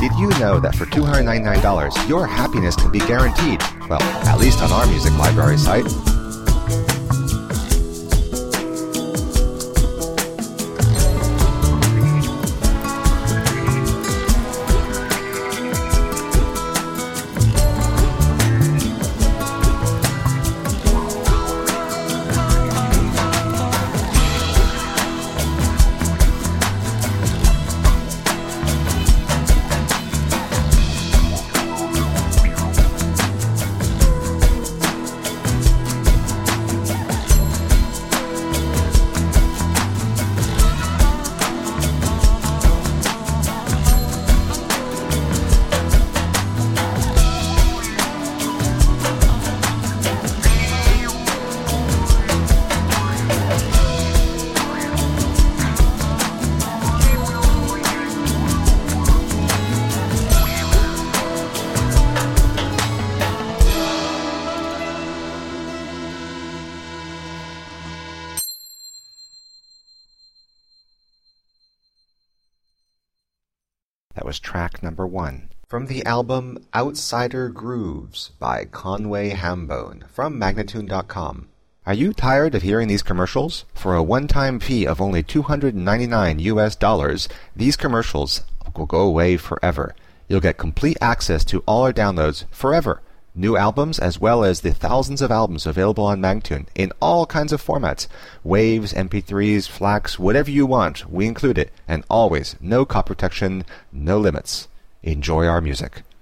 Did you know that for $299, your happiness can be guaranteed? Well, at least on our music library site. That was track number 1 from the album Outsider Grooves by Conway Hambone from Magnatune.com. Are you tired of hearing these commercials? For a one-time fee of only $299 US, these commercials will go away forever. You'll get complete access to all our downloads forever. New albums as well as the thousands of albums available on Magnatune in all kinds of formats. Waves, MP3s, FLACs, whatever you want, we include it. And always, no copy protection, no limits. Enjoy our music.